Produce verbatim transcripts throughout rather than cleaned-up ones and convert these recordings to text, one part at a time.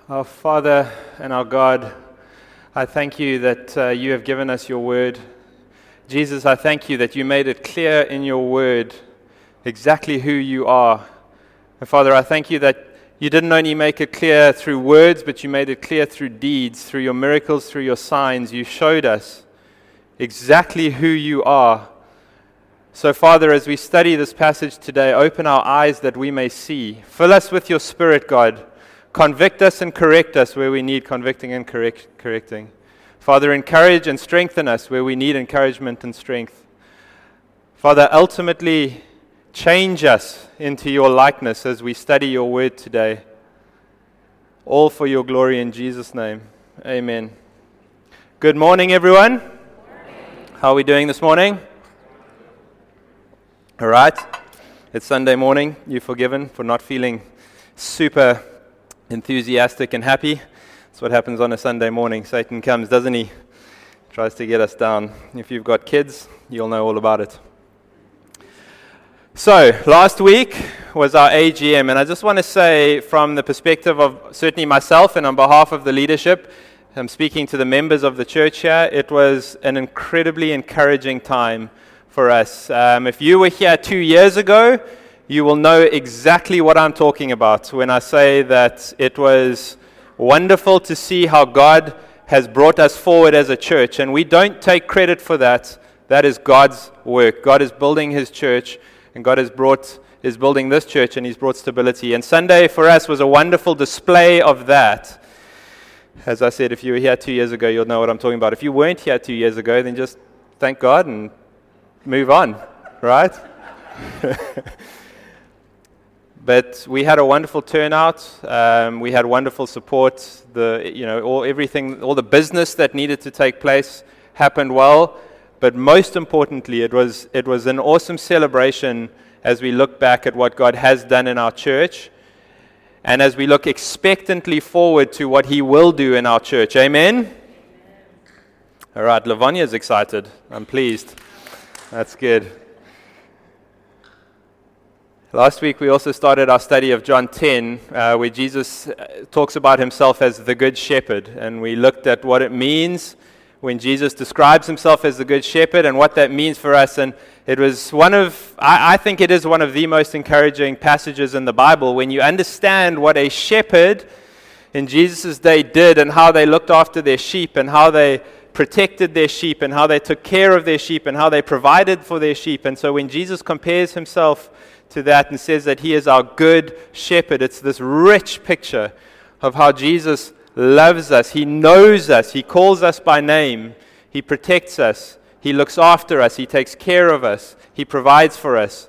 Our Father and our God, I thank you that uh, you have given us your word. Jesus, I thank you that you made it clear in your word exactly who you are. And Father, I thank you that you didn't only make it clear through words, but you made it clear through deeds, through your miracles, through your signs. You showed us exactly who you are. So, Father, as we study this passage today, open our eyes that we may see. Fill us with your Spirit, God. Convict us and correct us where we need convicting and correct, correcting. Father, encourage and strengthen us where we need encouragement and strength. Father, ultimately, change us into your likeness as we study your word today. All for your glory in Jesus' name. Amen. Good morning, everyone. Good morning. How are we doing this morning? All right. It's Sunday morning. You're forgiven for not feeling super enthusiastic and happy. That's what happens on a Sunday morning. Satan comes, doesn't he? Tries to get us down. If you've got kids, you'll know all about it. So, last week was our A G M, and I just want to say from the perspective of certainly myself and on behalf of the leadership, I'm speaking to the members of the church here, it was an incredibly encouraging time for us. Um, if you were here two years ago, you will know exactly what I'm talking about when I say that it was wonderful to see how God has brought us forward as a church. And we don't take credit for that. That is God's work. God is building His church, and God has brought is building this church, and He's brought stability. And Sunday for us was a wonderful display of that. As I said, if you were here two years ago, you'll know what I'm talking about. If you weren't here two years ago, then just thank God and move on, right? But we had a wonderful turnout. Um, we had wonderful support. The you know all everything, all the business that needed to take place happened well. But most importantly, it was it was an awesome celebration as we look back at what God has done in our church, and as we look expectantly forward to what He will do in our church. Amen. Amen. All right, Lavonia's excited. I'm pleased. That's good. Last week we also started our study of John ten, uh, where Jesus talks about Himself as the Good Shepherd, and we looked at what it means when Jesus describes Himself as the Good Shepherd and what that means for us. And it was one of, I, I think it is one of the most encouraging passages in the Bible when you understand what a shepherd in Jesus' day did and how they looked after their sheep and how they protected their sheep and how they took care of their sheep and how they provided for their sheep. And so when Jesus compares Himself to that and says that He is our good shepherd, it's this rich picture of how Jesus loves us. He knows us. He calls us by name. He protects us. He looks after us. He takes care of us. He provides for us.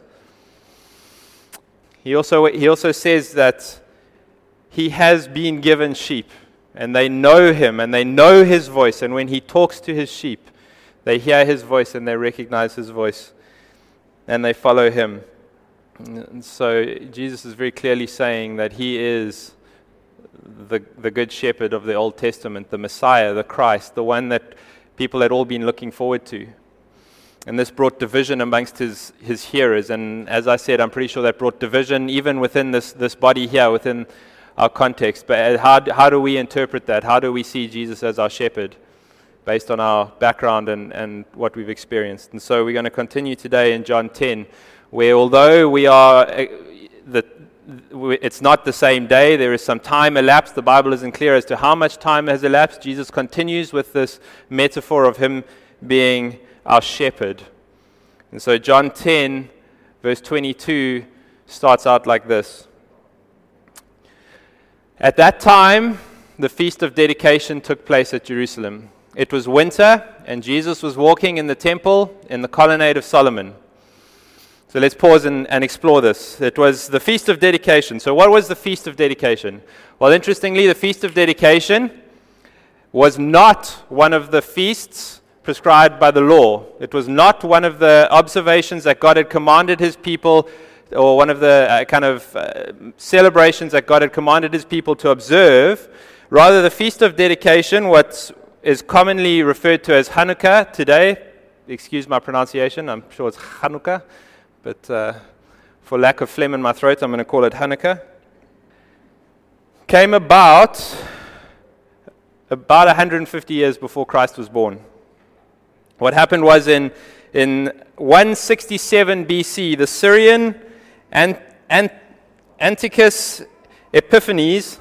He also, he also says that He has been given sheep, and they know Him, and they know His voice, and when He talks to His sheep, they hear His voice, and they recognize His voice, and they follow Him. And so Jesus is very clearly saying that He is the the Good Shepherd of the Old Testament, the Messiah, the Christ, the one that people had all been looking forward to. And this brought division amongst His, his hearers. And as I said, I'm pretty sure that brought division even within this, this body here, within our context. But how, how do we interpret that? How do we see Jesus as our shepherd based on our background and, and what we've experienced? And so we're going to continue today in John ten, where although we are, uh, the, it's not the same day, there is some time elapsed. The Bible isn't clear as to how much time has elapsed. Jesus continues with this metaphor of Him being our shepherd. And so John ten, verse twenty-two, starts out like this. At that time, the Feast of Dedication took place at Jerusalem. It was winter, and Jesus was walking in the temple in the colonnade of Solomon. So let's pause and, and explore this. It was the Feast of Dedication. So what was the Feast of Dedication? Well, interestingly, the Feast of Dedication was not one of the feasts prescribed by the law. It was not one of the observations that God had commanded His people, or one of the uh, kind of uh, celebrations that God had commanded His people to observe. Rather, the Feast of Dedication, what is commonly referred to as Hanukkah today, excuse my pronunciation, I'm sure it's Hanukkah, but uh, for lack of phlegm in my throat, I'm going to call it Hanukkah. came about about one hundred fifty years before Christ was born. What happened was in, in one sixty-seven B C, the Syrian Ant, Ant, Antiochus Epiphanes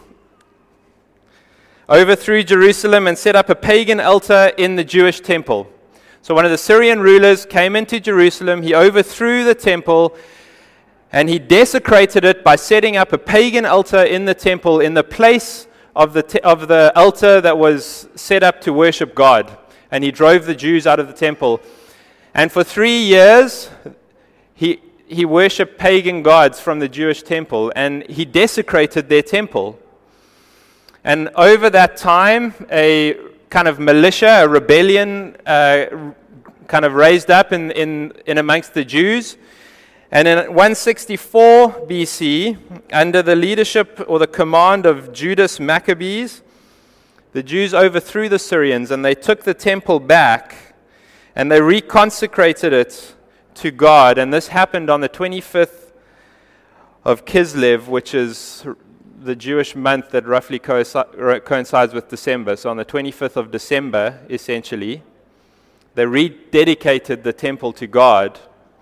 overthrew Jerusalem and set up a pagan altar in the Jewish temple. So one of the Syrian rulers came into Jerusalem, he overthrew the temple, and he desecrated it by setting up a pagan altar in the temple in the place of the te- of the altar that was set up to worship God. And he drove the Jews out of the temple. And for three years, he he worshipped pagan gods from the Jewish temple, and he desecrated their temple. And over that time, a kind of militia, a rebellion, uh, kind of raised up in, in, in amongst the Jews. And in one sixty-four B C, under the leadership or the command of Judas Maccabees, the Jews overthrew the Syrians, and they took the temple back, and they reconsecrated it to God. And this happened on the twenty-fifth of Kislev, which is the Jewish month that roughly coincide, coincides with December. So on the twenty-fifth of December, essentially, they rededicated the temple to God.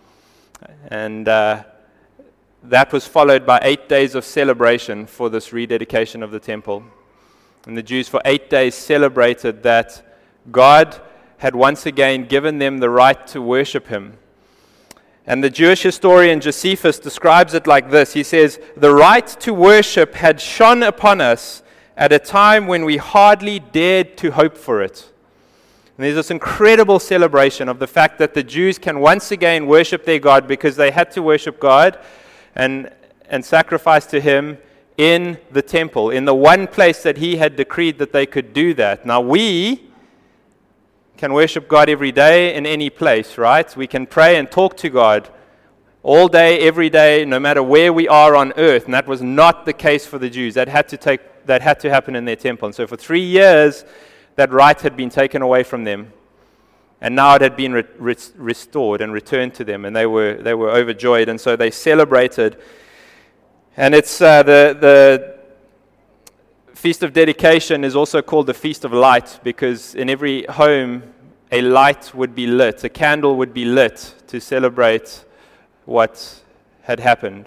And uh, that was followed by eight days of celebration for this rededication of the temple. And the Jews for eight days celebrated that God had once again given them the right to worship Him. And the Jewish historian Josephus describes it like this. He says, "The right to worship had shone upon us at a time when we hardly dared to hope for it." And there's this incredible celebration of the fact that the Jews can once again worship their God, because they had to worship God and, and sacrifice to Him in the temple, in the one place that He had decreed that they could do that. Now we can worship God every day in any place, right? We can pray and talk to God all day, every day, no matter where we are on earth. And that was not the case for the Jews. That had to take that had to happen in their temple. And so for three years, that right had been taken away from them. And now it had been re- re- restored and returned to them. And they were they were overjoyed. And so they celebrated. And it's uh, the the Feast of Dedication is also called the Feast of Light, because in every home a light would be lit, a candle would be lit to celebrate what had happened.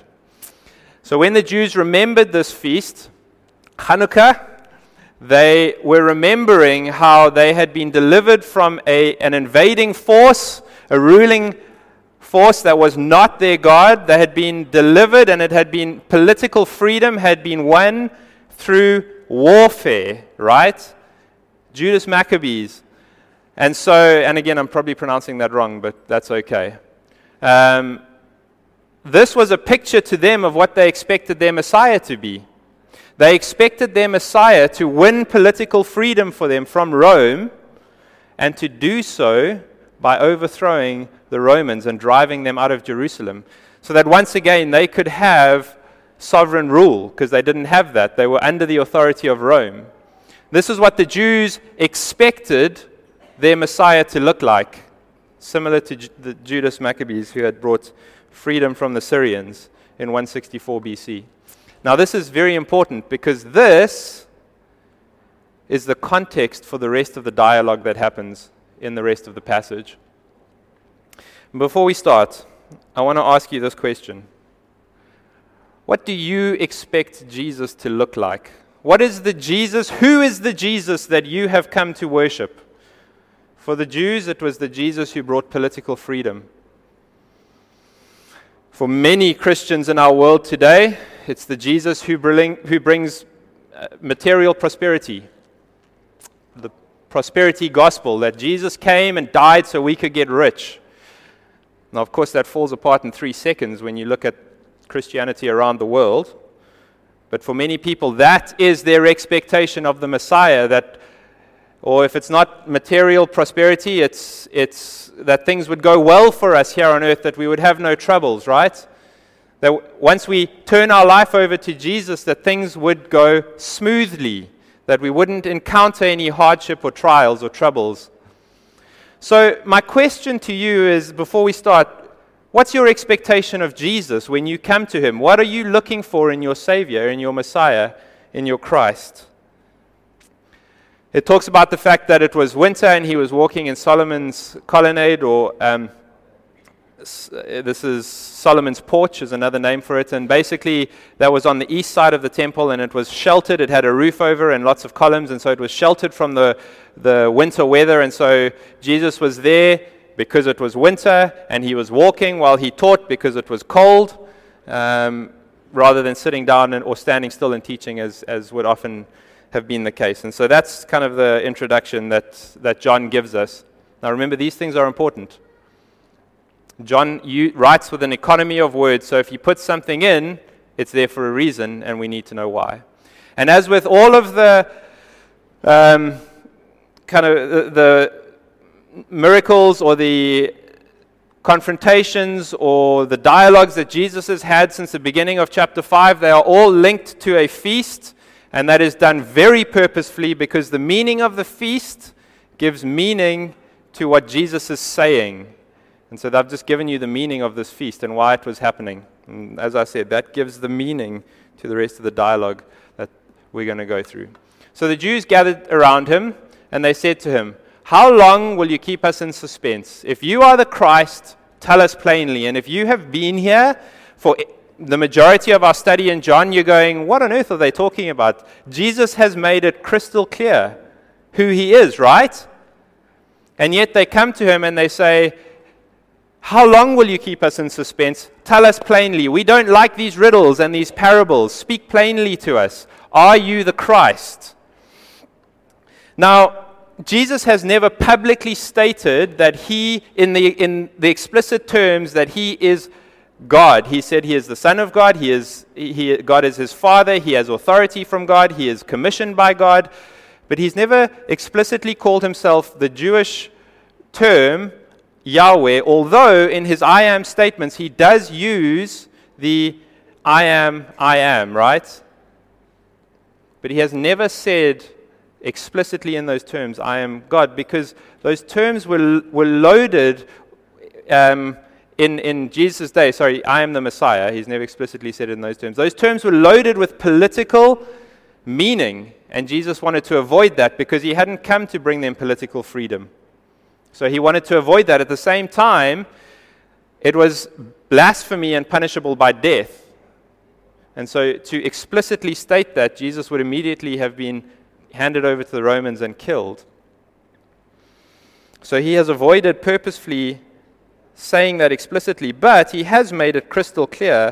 So when the Jews remembered this feast, Hanukkah, they were remembering how they had been delivered from a, an invading force, a ruling force that was not their God. They had been delivered, and it had been political freedom had been won through warfare, right? Judas Maccabees. And so, and again, I'm probably pronouncing that wrong, but that's okay. Um, this was a picture to them of what they expected their Messiah to be. They expected their Messiah to win political freedom for them from Rome, and to do so by overthrowing the Romans and driving them out of Jerusalem, so that once again they could have sovereign rule, because they didn't have that. They were under the authority of Rome. This is what the Jews expected their Messiah to look like, similar to Ju- the Judas Maccabees, who had brought freedom from the Syrians in one sixty-four B C. Now this is very important, because this is the context for the rest of the dialogue that happens in the rest of the passage. Before we start, I want to ask you this question. What do you expect Jesus to look like? What is the Jesus? Who is the Jesus that you have come to worship? For the Jews, it was the Jesus who brought political freedom. For many Christians in our world today, it's the Jesus who, bring, who brings uh, material prosperity. The prosperity gospel, that Jesus came and died so we could get rich. Now, of course, that falls apart in three seconds when you look at Christianity around the world. But for many people, that is their expectation of the Messiah, that, or if it's not material prosperity, it's it's that things would go well for us here on earth, that we would have no troubles, right? That once we turn our life over to Jesus, that things would go smoothly, that we wouldn't encounter any hardship or trials or troubles. So my question to you is, before we start, what's your expectation of Jesus when you come to Him? What are you looking for in your Savior, in your Messiah, in your Christ. It talks about the fact that it was winter and he was walking in Solomon's colonnade, or um, this is Solomon's porch is another name for it. And basically that was on the east side of the temple, and it was sheltered. It had a roof over and lots of columns, and so it was sheltered from the, the winter weather. And so Jesus was there because it was winter, and he was walking while he taught because it was cold, um, rather than sitting down and, or standing still and teaching as, as would often have been the case. And so that's kind of the introduction that, that John gives us. Now remember, these things are important. John you, writes with an economy of words, so if he puts something in, it's there for a reason, and we need to know why. And as with all of the um, kind of the, the miracles or the confrontations or the dialogues that Jesus has had since the beginning of chapter five, they are all linked to a feast. And that is done very purposefully, because the meaning of the feast gives meaning to what Jesus is saying. And so I've just given you the meaning of this feast and why it was happening. And as I said, that gives the meaning to the rest of the dialogue that we're going to go through. So the Jews gathered around him, and they said to him, "How long will you keep us in suspense? If you are the Christ, tell us plainly." And if you have been here for the majority of our study in John, you're going, what on earth are they talking about? Jesus has made it crystal clear who he is, right? And yet they come to him and they say, "How long will you keep us in suspense? Tell us plainly. We don't like these riddles and these parables. Speak plainly to us. Are you the Christ?" Now, Jesus has never publicly stated that he, in the in the explicit terms, that he is God. He said he is the Son of God. He is he, God is his Father. He has authority from God. He is commissioned by God. But he's never explicitly called himself the Jewish term Yahweh, although in his I am statements he does use the I am, I am, right? But he has never said explicitly in those terms, "I am God," because those terms were were loaded um, in, in Jesus' day. Sorry, "I am the Messiah." He's never explicitly said it in those terms. Those terms were loaded with political meaning, and Jesus wanted to avoid that because he hadn't come to bring them political freedom. So he wanted to avoid that. At the same time, it was blasphemy and punishable by death. And so to explicitly state that, Jesus would immediately have been handed over to the Romans and killed. So he has avoided purposefully saying that explicitly, but he has made it crystal clear.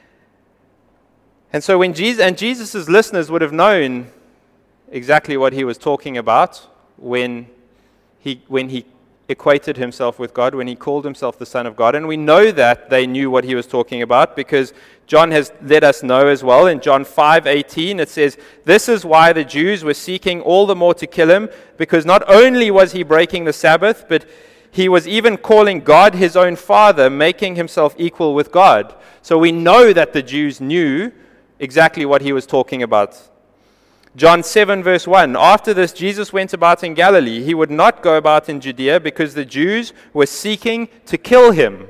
And so when Jesus and Jesus' listeners would have known exactly what he was talking about when he when he equated himself with God, when he called himself the Son of God. And we know that they knew what he was talking about because John has let us know as well. In John five eighteen, it says, "This is why the Jews were seeking all the more to kill him, because not only was he breaking the Sabbath, but he was even calling God his own Father, making himself equal with God." So we know that the Jews knew exactly what he was talking about. John seven verse one, "After this, Jesus went about in Galilee. He would not go about in Judea because the Jews were seeking to kill him."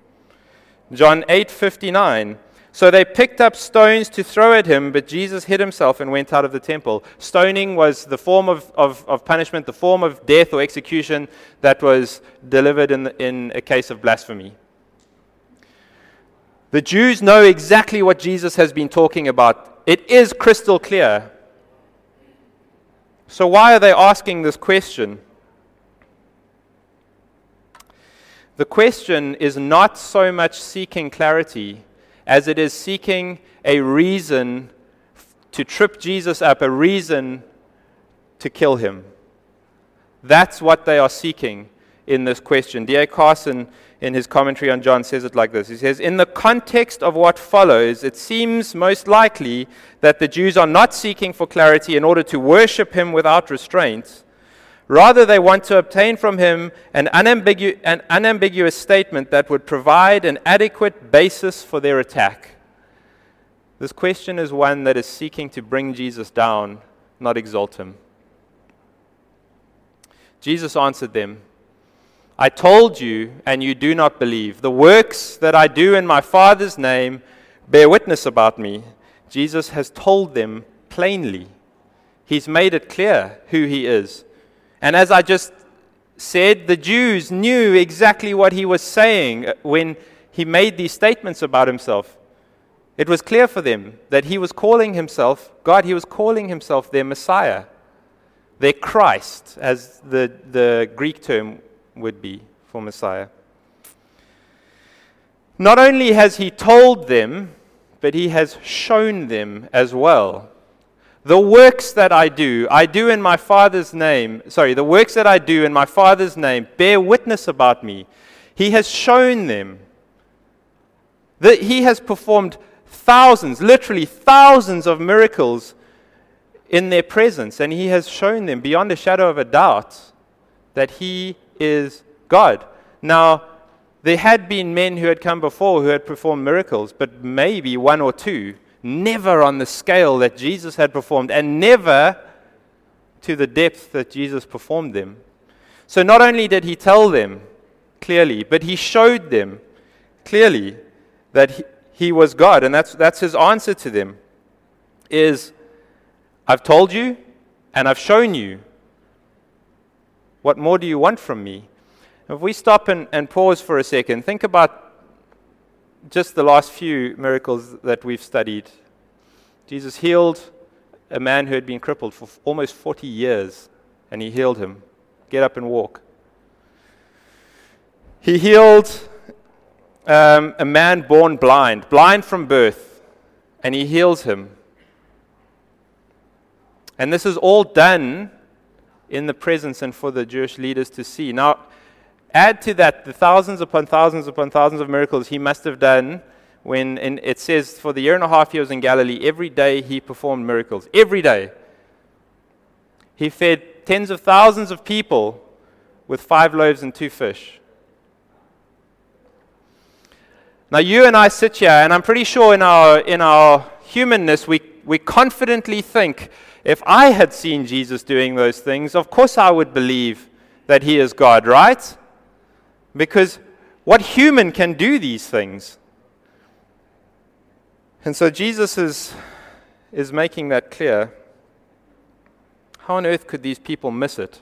John eight fifty-nine, "So they picked up stones to throw at him, but Jesus hid himself and went out of the temple." Stoning was the form of, of, of punishment, the form of death or execution that was delivered in, the, in a case of blasphemy. The Jews know exactly what Jesus has been talking about. It is crystal clear. So why are they asking this question? The question is not so much seeking clarity as it is seeking a reason to trip Jesus up, a reason to kill him. That's what they are seeking in this question. D A Carson, in his commentary on John, says it like this. He says, "In the context of what follows, it seems most likely that the Jews are not seeking for clarity in order to worship him without restraint. Rather, they want to obtain from him an, unambigu- an unambiguous statement that would provide an adequate basis for their attack." This question is one that is seeking to bring Jesus down, not exalt him. Jesus answered them, "I told you, and you do not believe. The works that I do in my Father's name bear witness about me." Jesus has told them plainly. He's made it clear who he is. And as I just said, the Jews knew exactly what he was saying when he made these statements about himself. It was clear for them that he was calling himself God. He was calling himself their Messiah, their Christ, as the, the Greek term would be for Messiah. Not only has he told them, but he has shown them as well. The works that I do, I do in my Father's name. Sorry, the works that I do in my Father's name bear witness about me. He has shown them that he has performed thousands, literally thousands of miracles in their presence. And he has shown them beyond a shadow of a doubt that he is God. Now, there had been men who had come before who had performed miracles, but maybe one or two, never on the scale that Jesus had performed, and never to the depth that Jesus performed them. So not only did he tell them clearly, but he showed them clearly that he, he was God. And that's, that's his answer to them, is, I've told you and I've shown you. What more do you want from me? If we stop and, and pause for a second, think about just the last few miracles that we've studied. Jesus healed a man who had been crippled for almost forty years, and he healed him. Get up and walk. He healed um, a man born blind, blind from birth, and he heals him. And this is all done in the presence and for the Jewish leaders to see. Now, add to that the thousands upon thousands upon thousands of miracles he must have done when in, it says for the year and a half he was in Galilee, every day he performed miracles. Every day. He fed tens of thousands of people with five loaves and two fish. Now you and I sit here, and I'm pretty sure in our in our humanness we, we confidently think, if I had seen Jesus doing those things, of course I would believe that he is God, right? Because what human can do these things? And so Jesus is, is making that clear. How on earth could these people miss it?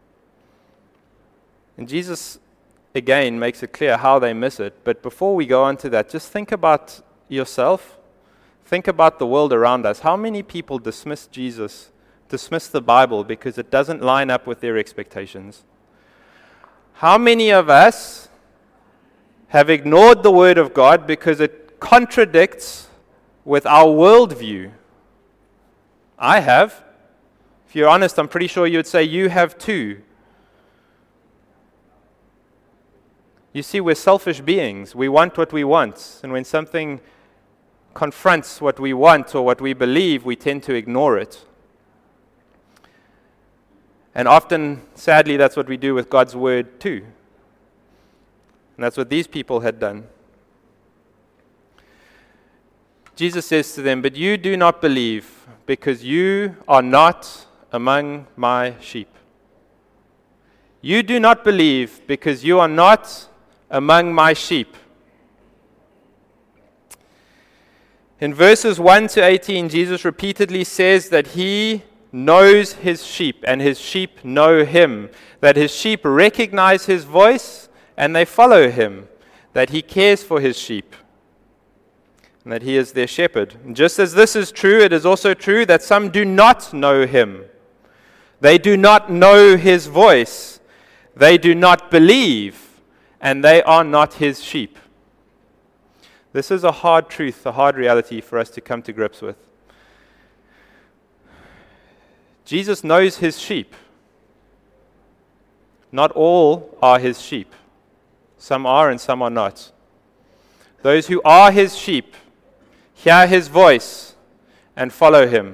And Jesus, again, makes it clear how they miss it. But before we go on to that, just think about yourself. Think about the world around us. How many people dismiss Jesus, dismiss the Bible because it doesn't line up with their expectations? How many of us have ignored the Word of God because it contradicts with our worldview? I have. If you're honest, I'm pretty sure you would say you have too. You see, we're selfish beings. We want what we want. And when something confronts what we want or what we believe, we tend to ignore it. And often, sadly, that's what we do with God's Word too. And that's what these people had done. Jesus says to them, "But you do not believe, because you are not among my sheep. You do not believe, because you are not among my sheep." In verses one to eighteen, Jesus repeatedly says that he knows his sheep, and his sheep know him, that his sheep recognize his voice, and they follow him, that he cares for his sheep, and that he is their shepherd. And just as this is true, it is also true that some do not know him. They do not know his voice. They do not believe, and they are not his sheep. This is a hard truth, a hard reality for us to come to grips with. Jesus knows his sheep. Not all are his sheep. Some are and some are not. Those who are his sheep hear his voice and follow him.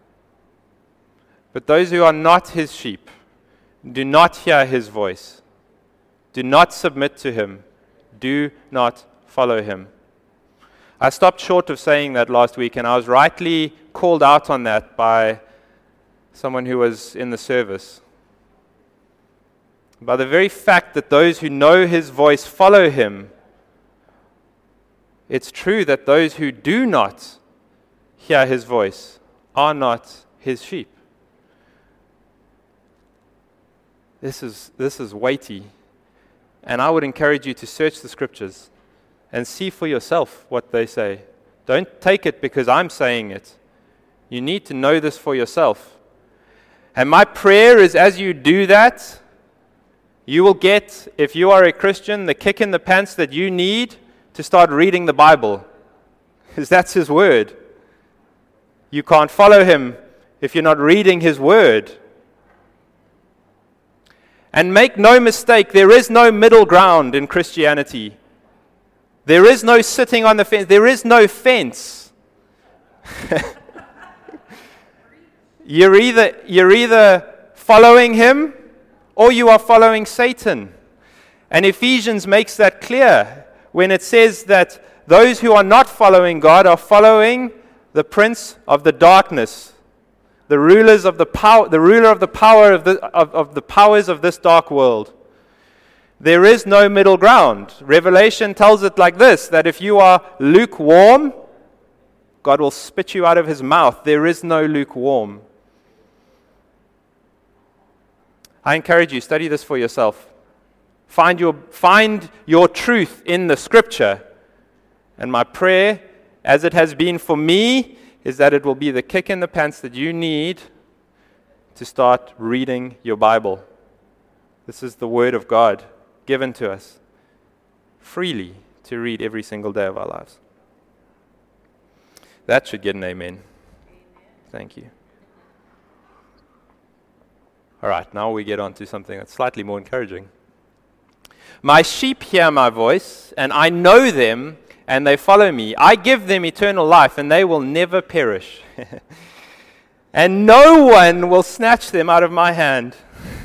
But those who are not his sheep do not hear his voice, do not submit to him, do not follow him. I stopped short of saying that last week, and I was rightly called out on that by someone who was in the service. By the very fact that those who know his voice follow him, it's true that those who do not hear his voice are not his sheep. This is, this is weighty. And I would encourage you to search the scriptures and see for yourself what they say. Don't take it because I'm saying it. You need to know this for yourself. And my prayer is as you do that, you will get, if you are a Christian, the kick in the pants that you need to start reading the Bible. Because that's his word. You can't follow him if you're not reading his word. And make no mistake, there is no middle ground in Christianity. There is no sitting on the fence. There is no fence. you're either, you're either following him or you are following Satan. And Ephesians makes that clear when it says that those who are not following God are following the prince of the darkness, the rulers of the power, the ruler of the power of the of, of the powers of this dark world. There is no middle ground. Revelation tells it like this, that if you are lukewarm, God will spit you out of his mouth. There is no lukewarm. I encourage you, study this for yourself. Find your, find your truth in the scripture. And my prayer, as it has been for me, is that it will be the kick in the pants that you need to start reading your Bible. This is the Word of God given to us freely to read every single day of our lives. That should get an amen. Thank you. All right, now we get on to something that's slightly more encouraging. My sheep hear my voice, and I know them, and they follow me. I give them eternal life, and they will never perish. And no one will snatch them out of my hand.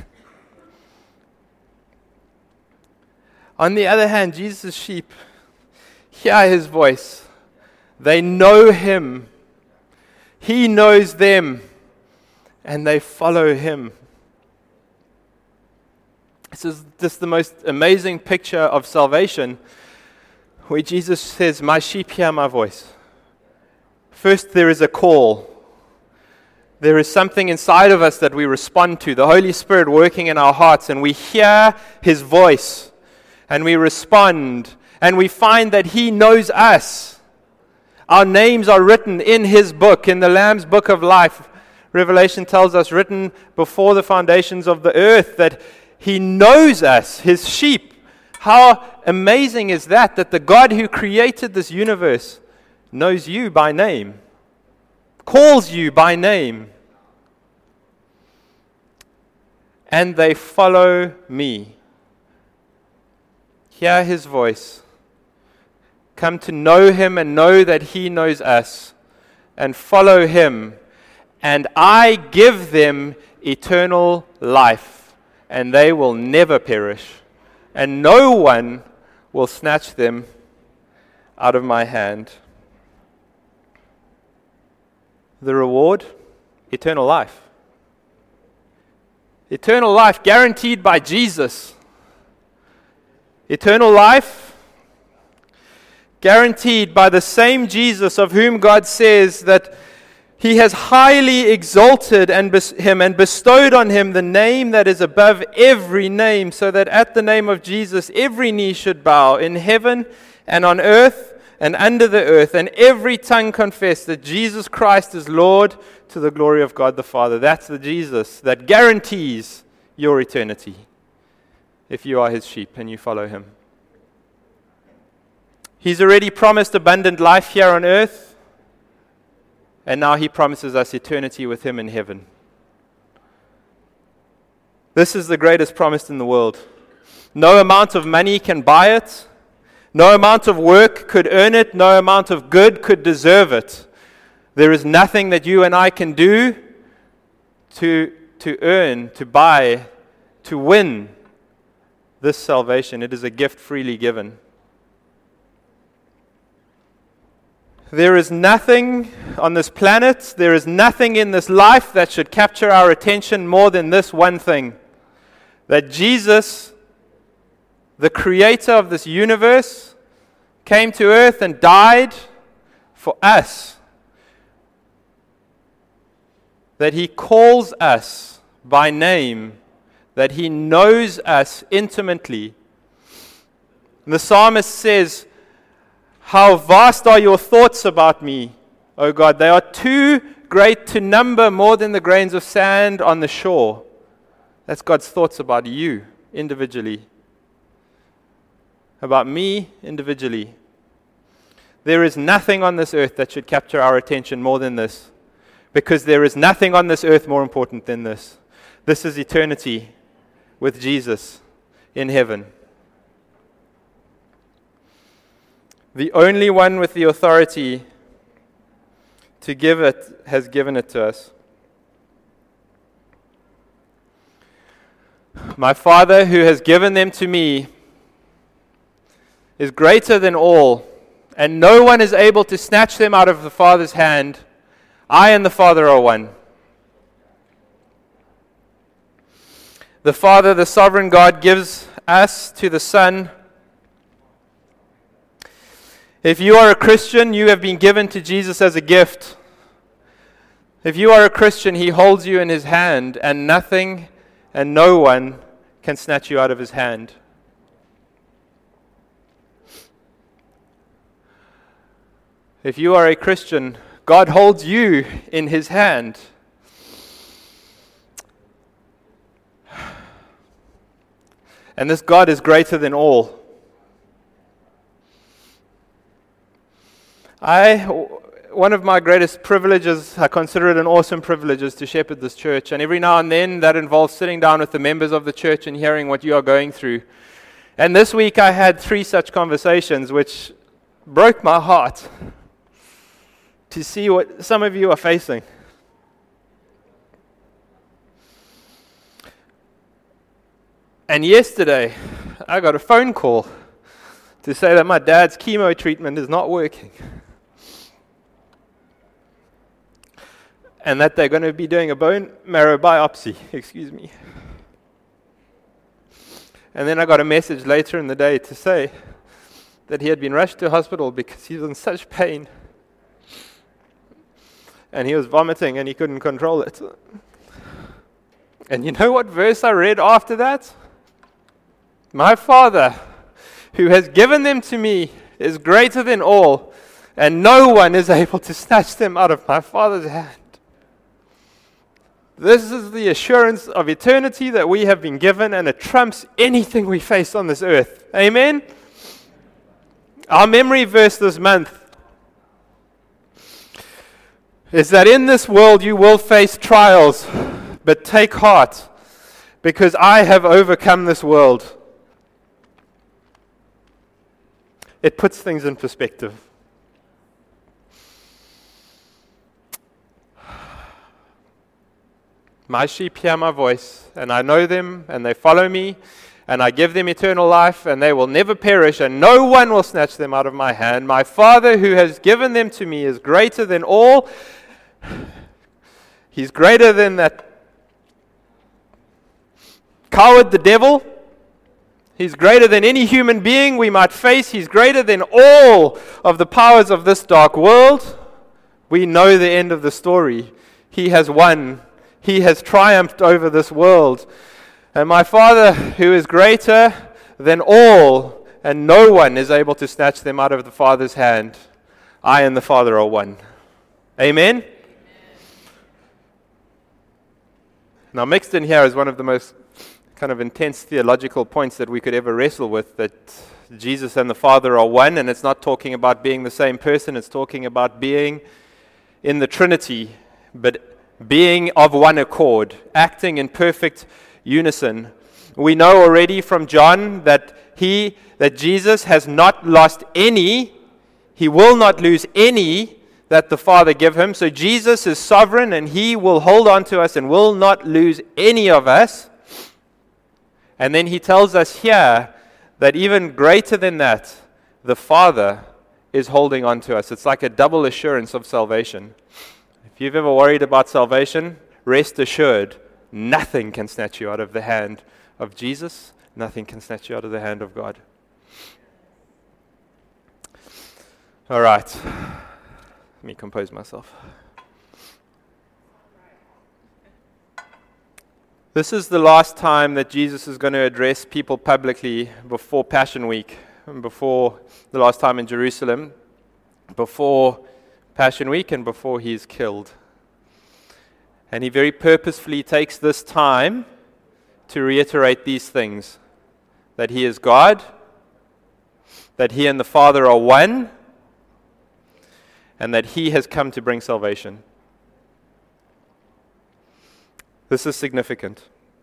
On the other hand, Jesus' sheep hear his voice. They know him. He knows them, and they follow him. This is just the most amazing picture of salvation, where Jesus says, my sheep hear my voice. First, there is a call. There is something inside of us that we respond to, the Holy Spirit working in our hearts, and we hear his voice, and we respond, and we find that he knows us. Our names are written in his book, in the Lamb's book of life. Revelation tells us, written before the foundations of the earth, that he knows us, his sheep. How amazing is that, that the God who created this universe knows you by name, calls you by name. And they follow me. Hear his voice. Come to know him and know that he knows us. And follow him. And I give them eternal life. And they will never perish. And no one will snatch them out of my hand. The reward? Eternal life. Eternal life guaranteed by Jesus. Eternal life guaranteed by the same Jesus of whom God says that he has highly exalted and bes- him and bestowed on him the name that is above every name, so that at the name of Jesus every knee should bow in heaven and on earth and under the earth, and every tongue confess that Jesus Christ is Lord, to the glory of God the Father. That's the Jesus that guarantees your eternity if you are his sheep and you follow him. He's already promised abundant life here on earth, and now he promises us eternity with him in heaven. This is the greatest promise in the world. No amount of money can buy it. No amount of work could earn it. No amount of good could deserve it. There is nothing that you and I can do to, to earn, to buy, to win this salvation. It is a gift freely given. There is nothing on this planet, there is nothing in this life that should capture our attention more than this one thing. That Jesus, the creator of this universe, came to earth and died for us. that He calls us by name, that He knows us intimately. The psalmist says, "How vast are your thoughts about me, O God. They are too great to number, more than the grains of sand on the shore." That's God's thoughts about you individually. About me individually. There is nothing on this earth that should capture our attention more than this. Because there is nothing on this earth more important than this. This is eternity with Jesus in heaven. The only one with the authority to give it has given it to us. My Father who has given them to me is greater than all, and no one is able to snatch them out of the Father's hand. I and the Father are one. The Father, the sovereign God, gives us to the Son. If you are a Christian, you have been given to Jesus as a gift. If you are a Christian, He holds you in His hand, and nothing and no one can snatch you out of His hand. If you are a Christian, God holds you in His hand. And this God is greater than all. I, one of my greatest privileges, I consider it an awesome privilege, is to shepherd this church. And every now and then that involves sitting down with the members of the church and hearing what you are going through. And this week I had three such conversations which broke my heart to see what some of you are facing. And yesterday, I got a phone call to say that my dad's chemo treatment is not working. And that they're going to be doing a bone marrow biopsy, excuse me. And then I got a message later in the day to say that he had been rushed to hospital because he was in such pain. And he was vomiting and he couldn't control it. And you know what verse I read after that? My Father, who has given them to me, is greater than all, and no one is able to snatch them out of my Father's hand. This is the assurance of eternity that we have been given, and it trumps anything we face on this earth. Amen? Our memory verse this month is that in this world you will face trials, but take heart, because I have overcome this world. It puts things in perspective. My sheep hear my voice, and I know them, and they follow me, and I give them eternal life, and they will never perish, and no one will snatch them out of my hand. My Father who has given them to me is greater than all. He's greater than that coward, the devil. He's greater than any human being we might face. He's greater than all of the powers of this dark world. We know the end of the story. He has won. He has triumphed over this world. And my Father, who is greater than all, and no one is able to snatch them out of the Father's hand. I and the Father are one. Amen? Now, mixed in here is one of the most kind of intense theological points that we could ever wrestle with, that Jesus and the Father are one, and it's not talking about being the same person, it's talking about being in the Trinity, but being of one accord, acting in perfect unison. We know already from John that he, that Jesus has not lost any, he will not lose any that the Father give him. So Jesus is sovereign, and he will hold on to us and will not lose any of us. And then he tells us here that even greater than that, the Father is holding on to us. It's like a double assurance of salvation. If you've ever worried about salvation, rest assured, nothing can snatch you out of the hand of Jesus. Nothing can snatch you out of the hand of God. All right. Let me compose myself. This is the last time that Jesus is going to address people publicly before Passion Week, before the last time in Jerusalem, before Passion Week, and before he's killed. And he very purposefully takes this time to reiterate these things, that he is God, that he and the Father are one, and that he has come to bring salvation. This is significant.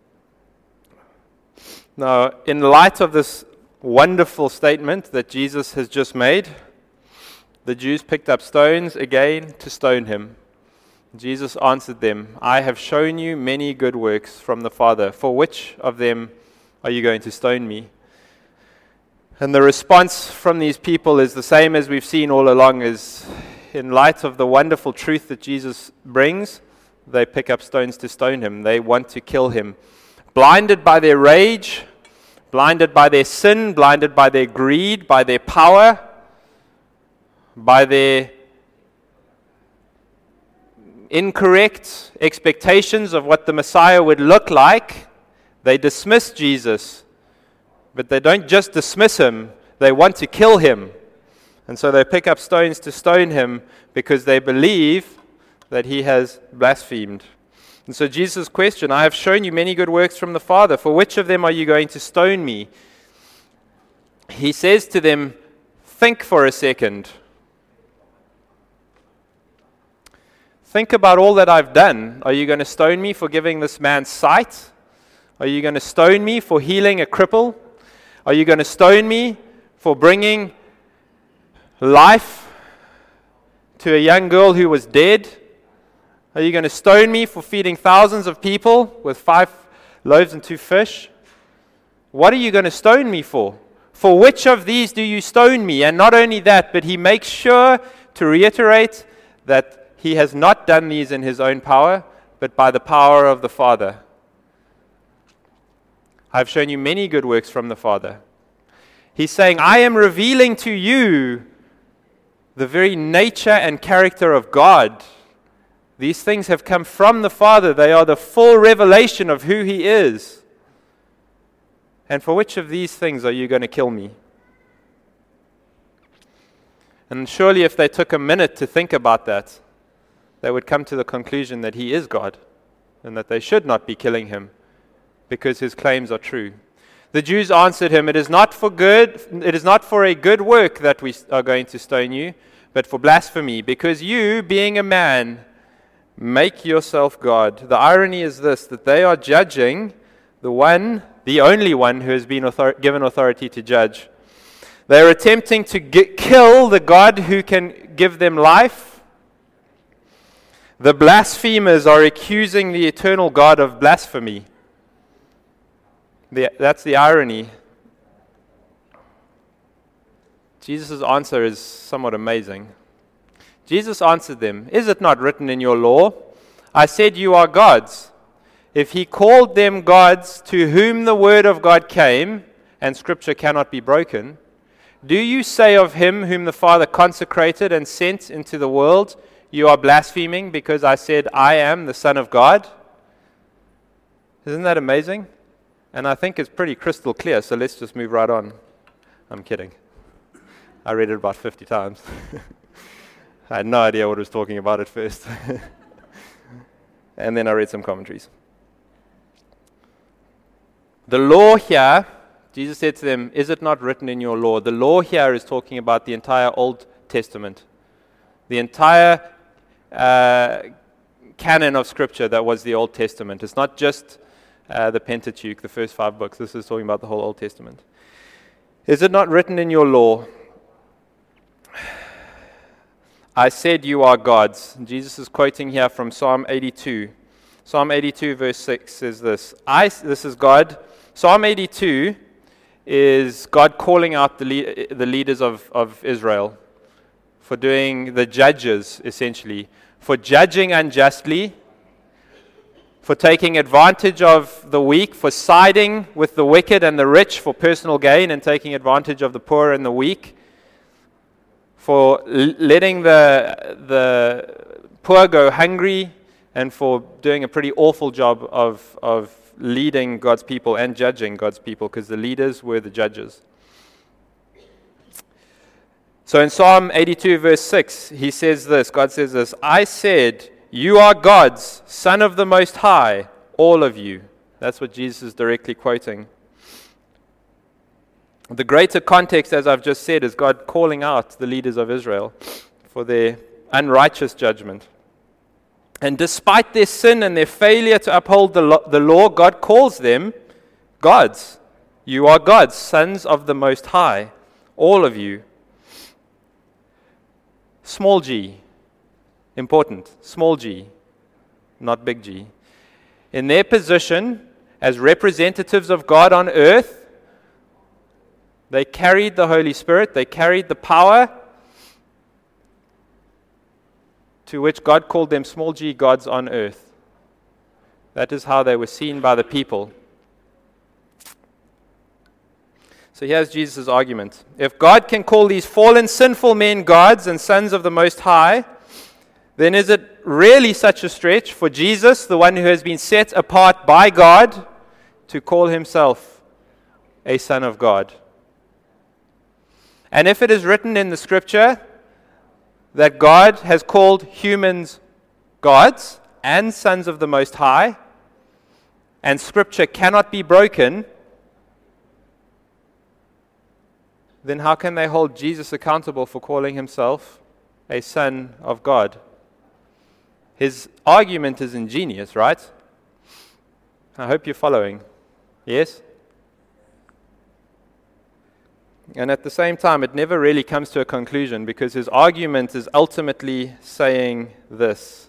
Now, in light of this wonderful statement that Jesus has just made, the Jews picked up stones again to stone him. Jesus answered them, I have shown you many good works from the Father. For which of them are you going to stone me? And the response from these people is the same as we've seen all along, is in light of the wonderful truth that Jesus brings, they pick up stones to stone him. They want to kill him. Blinded by their rage, blinded by their sin, blinded by their greed, by their power, by their incorrect expectations of what the Messiah would look like, they dismiss Jesus. But they don't just dismiss him, they want to kill him. And so they pick up stones to stone him because they believe that he has blasphemed. And so Jesus' question, I have shown you many good works from the Father. For which of them are you going to stone me? He says to them, think for a second. Think about all that I've done. Are you going to stone me for giving this man sight? Are you going to stone me for healing a cripple? Are you going to stone me for bringing life to a young girl who was dead? Are you going to stone me for feeding thousands of people with five loaves and two fish? What are you going to stone me for? For which of these do you stone me? And not only that, but he makes sure to reiterate that he has not done these in his own power, but by the power of the Father. I have shown you many good works from the Father. He's saying, I am revealing to you the very nature and character of God. These things have come from the Father. They are the full revelation of who he is. And for which of these things are you going to kill me? And surely if they took a minute to think about that, they would come to the conclusion that he is God and that they should not be killing him because his claims are true. The Jews answered him, It is not for good, it is not for a good work that we are going to stone you, but for blasphemy, because you, being a man, make yourself God. The irony is this, that they are judging the one, the only one who has been author- given authority to judge. They are attempting to get, kill the God who can give them life. The blasphemers are accusing the eternal God of blasphemy. The, that's the irony. Jesus' answer is somewhat amazing. Jesus answered them, Is it not written in your law? I said you are gods. If he called them gods to whom the word of God came, and scripture cannot be broken, do you say of him whom the Father consecrated and sent into the world, you are blaspheming because I said I am the Son of God? Isn't that amazing? And I think it's pretty crystal clear, so let's just move right on. I'm kidding. I read it about fifty times. I had no idea what it was talking about at first. And then I read some commentaries. The law here, Jesus said to them, Is it not written in your law? The law here is talking about the entire Old Testament. The entire uh, canon of Scripture that was the Old Testament. It's not just uh, the Pentateuch, the first five books. This is talking about the whole Old Testament. Is it not written in your law? I said you are gods. Jesus is quoting here from Psalm eighty-two. Psalm eighty-two verse six says this. I, this is God. Psalm eighty-two is God calling out the, le- the leaders of, of Israel for doing, the judges essentially, for judging unjustly, for taking advantage of the weak, for siding with the wicked and the rich for personal gain and taking advantage of the poor and the weak, for l- letting the the poor go hungry, and for doing a pretty awful job of of leading God's people and judging God's people, because the leaders were the judges. So in Psalm eighty-two, verse six, he says this, God says this, I said, you are gods, Son of the Most High, all of you. That's what Jesus is directly quoting. The greater context, as I've just said, is God calling out the leaders of Israel for their unrighteous judgment. And despite their sin and their failure to uphold the, lo- the law, God calls them gods. You are gods, sons of the Most High, all of you. Small g, important, small g, not big G. In their position as representatives of God on earth, they carried the Holy Spirit, they carried the power to which God called them small g gods on earth. That is how they were seen by the people. So here's Jesus' argument. If God can call these fallen, sinful men gods and sons of the Most High, then is it really such a stretch for Jesus, the one who has been set apart by God, to call himself a son of God? And if it is written in the scripture that God has called humans gods and sons of the Most High, and scripture cannot be broken, then how can they hold Jesus accountable for calling himself a son of God? His argument is ingenious, right? I hope you're following. Yes? And at the same time, it never really comes to a conclusion, because his argument is ultimately saying this.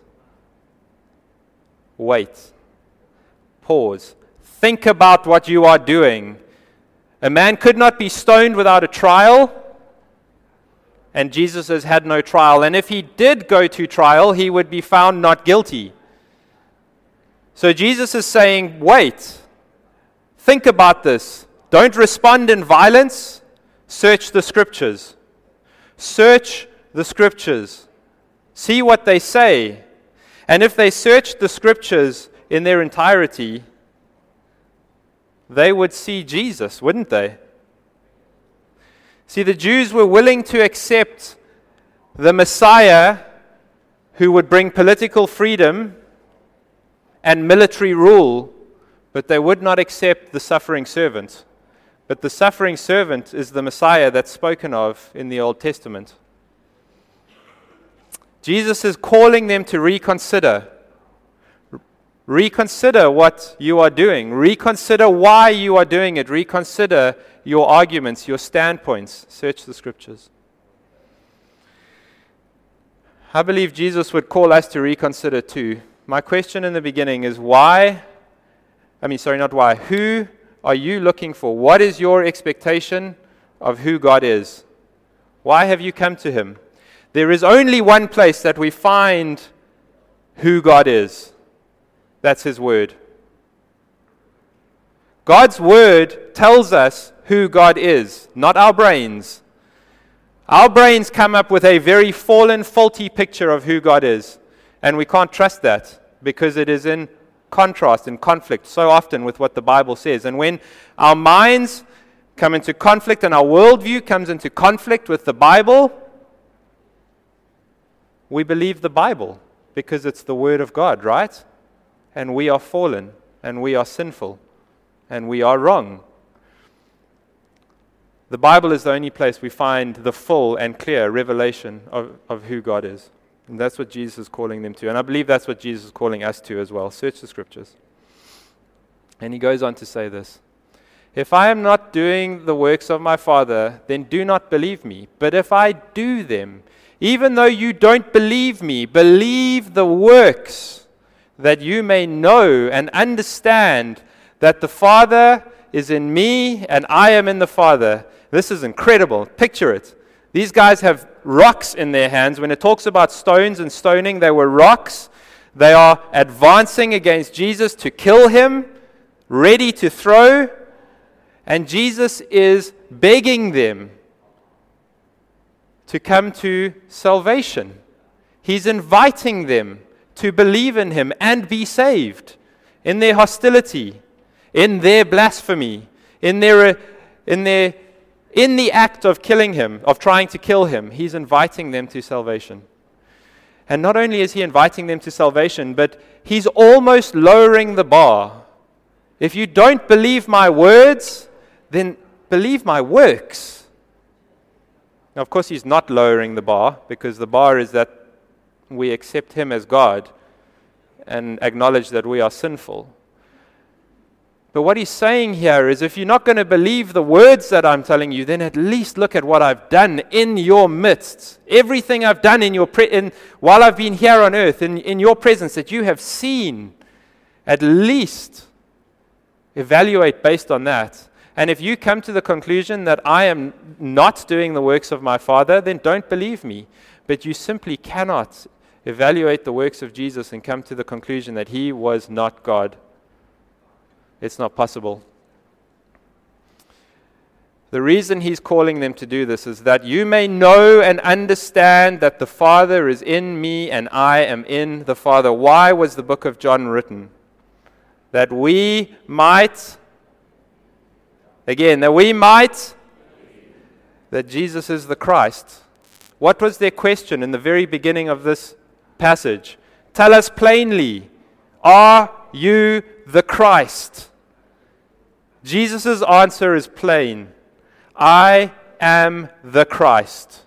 Wait. Pause. Think about what you are doing. A man could not be stoned without a trial, and Jesus has had no trial. And if he did go to trial, he would be found not guilty. So Jesus is saying, wait, think about this. Don't respond in violence. Search the scriptures. Search the scriptures. See what they say. And if they searched the scriptures in their entirety, they would see Jesus, wouldn't they? See, the Jews were willing to accept the Messiah who would bring political freedom and military rule, but they would not accept the suffering servant. But the suffering servant is the Messiah that's spoken of in the Old Testament. Jesus is calling them to reconsider. Reconsider what you are doing. Reconsider why you are doing it. Reconsider your arguments, your standpoints. Search the scriptures. I believe Jesus would call us to reconsider too. My question in the beginning is why, I mean, sorry, not why, who are you looking for? What is your expectation of who God is? Why have you come to him? There is only one place that we find who God is. That's his word. God's word tells us who God is, not our brains. Our brains come up with a very fallen, faulty picture of who God is, and we can't trust that because it is in contrast, in conflict so often with what the Bible says. And when our minds come into conflict and our worldview comes into conflict with the Bible, we believe the Bible because it's the word of God, right? And we are fallen, and we are sinful, and we are wrong. The Bible is the only place we find the full and clear revelation of, of who God is. And that's what Jesus is calling them to. And I believe that's what Jesus is calling us to as well. Search the scriptures. And he goes on to say this. If I am not doing the works of my Father, then do not believe me. But if I do them, even though you don't believe me, believe the works, that you may know and understand that the Father is in me and I am in the Father. This is incredible. Picture it. These guys have rocks in their hands. When it talks about stones and stoning, they were rocks. They are advancing against Jesus to kill him, ready to throw. And Jesus is begging them to come to salvation. He's inviting them to believe in him and be saved in their hostility in their blasphemy, in their, in their, in the act of killing him, of trying to kill him, he's inviting them to salvation. And not only is he inviting them to salvation, but he's almost lowering the bar. If you don't believe my words, then believe my works. Now, of course, he's not lowering the bar, because the bar is that we accept him as God and acknowledge that we are sinful. But what he's saying here is, if you're not going to believe the words that I'm telling you, then at least look at what I've done in your midst. Everything I've done in your pre- in, while I've been here on earth, in, in your presence, that you have seen. At least evaluate based on that. And if you come to the conclusion that I am not doing the works of my Father, then don't believe me. But you simply cannot evaluate the works of Jesus and come to the conclusion that he was not God. It's not possible. The reason he's calling them to do this is that you may know and understand that the Father is in me and I am in the Father. Why was the book of John written? That we might, again, that we might, that Jesus is the Christ. What was their question in the very beginning of this passage? Tell us plainly, are you the Christ? Jesus' answer is plain. I am the Christ.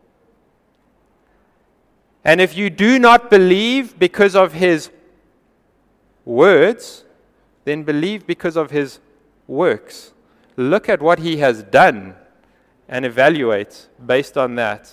And if you do not believe because of his words, then believe because of his works. Look at what he has done and evaluate based on that.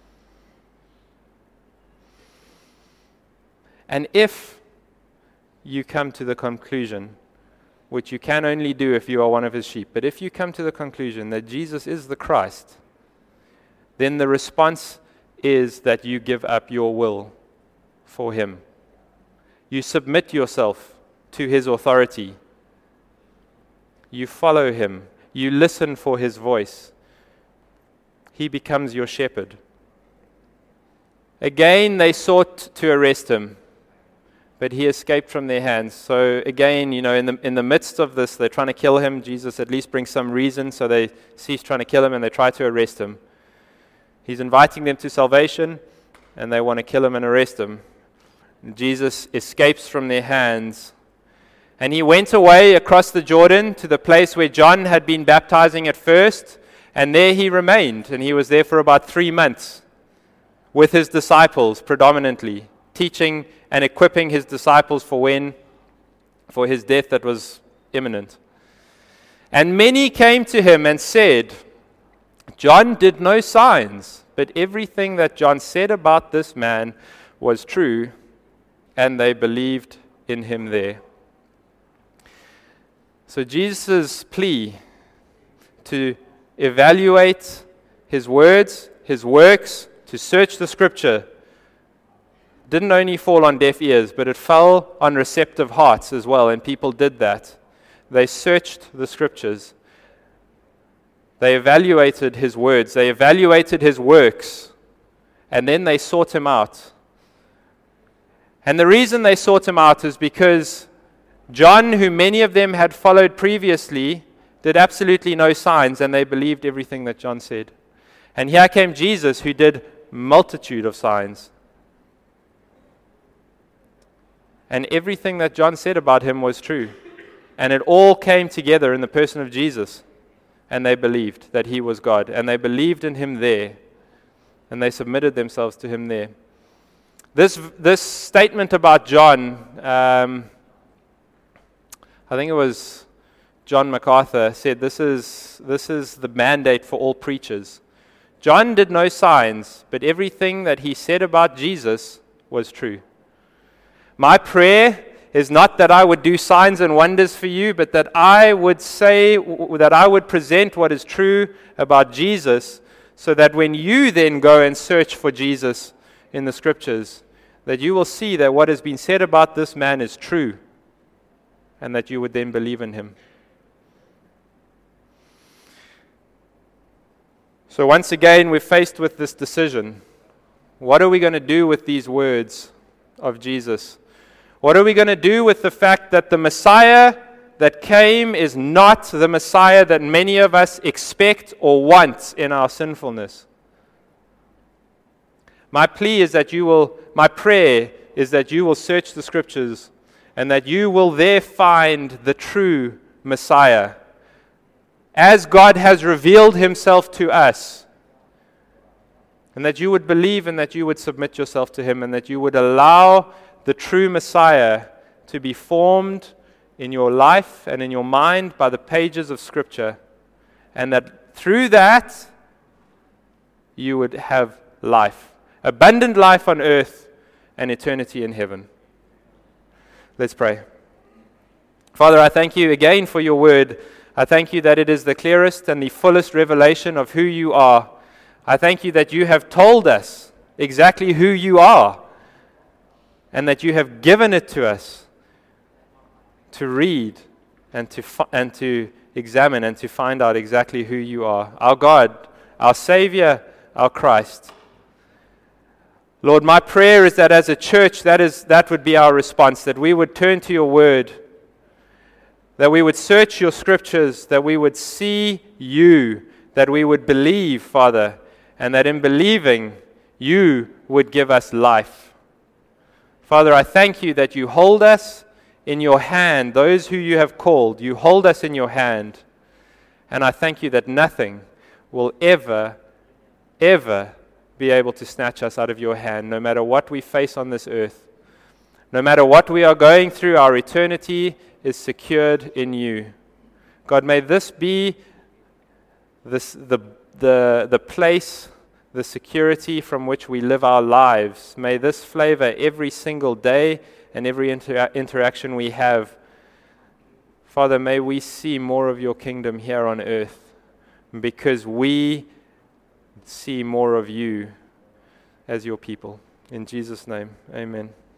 And if you come to the conclusion, which you can only do if you are one of his sheep, but if you come to the conclusion that Jesus is the Christ, then the response is that you give up your will for him. You submit yourself to his authority. You follow him. You listen for his voice. He becomes your shepherd. Again, they sought to arrest him, but he escaped from their hands. So again, you know, in the in the midst of this, they're trying to kill him. Jesus at least brings some reason, so they cease trying to kill him and they try to arrest him. He's inviting them to salvation, and they want to kill him and arrest him. And Jesus escapes from their hands. And he went away across the Jordan to the place where John had been baptizing at first, and there he remained. And he was there for about three months with his disciples predominantly, teaching and equipping his disciples for when, for his death that was imminent. And many came to him and said, John did no signs, but everything that John said about this man was true, and they believed in him there. So Jesus' plea to evaluate his words, his works, to search the scripture, didn't only fall on deaf ears, but it fell on receptive hearts as well, and people did that. They searched the scriptures. They evaluated his words. They evaluated his works, and then they sought him out. And the reason they sought him out is because John, who many of them had followed previously, did absolutely no signs, and they believed everything that John said. And here came Jesus, who did multitude of signs. And everything that John said about him was true. And it all came together in the person of Jesus. And they believed that he was God. And they believed in him there. And they submitted themselves to him there. This this statement about John, um, I think it was John MacArthur said, this is this is the mandate for all preachers. John did no signs, but everything that he said about Jesus was true. My prayer is not that I would do signs and wonders for you, but that I would say, that I would present what is true about Jesus, so that when you then go and search for Jesus in the scriptures, that you will see that what has been said about this man is true, and that you would then believe in him. So once again, we're faced with this decision. What are we going to do with these words of Jesus? What are we going to do with the fact that the Messiah that came is not the Messiah that many of us expect or want in our sinfulness. My plea is that you will, my prayer is that you will search the Scriptures and that you will there find the true Messiah, as God has revealed Himself to us, and that you would believe and that you would submit yourself to Him, and that you would allow the true Messiah to be formed in your life and in your mind by the pages of Scripture, and that through that you would have life, abundant life on earth and eternity in heaven. Let's pray. Father, I thank you again for your word. I thank you that it is the clearest and the fullest revelation of who you are. I thank you that you have told us exactly who you are, and that you have given it to us to read and to fi- and to examine and to find out exactly who you are. Our God, our Savior, our Christ. Lord, my prayer is that as a church, that is that would be our response, that we would turn to your word, that we would search your Scriptures, that we would see you, that we would believe, Father, and that in believing, you would give us life. Father, I thank you that you hold us in your hand, those who you have called, you hold us in your hand. And I thank you that nothing will ever, ever be able to snatch us out of your hand, no matter what we face on this earth. No matter what we are going through, our eternity is secured in you. God, may this be this, the, the, the place, the security from which we live our lives. May this flavor every single day and every inter- interaction we have. Father, may we see more of your kingdom here on earth, because we see more of you as your people. In Jesus' name, amen.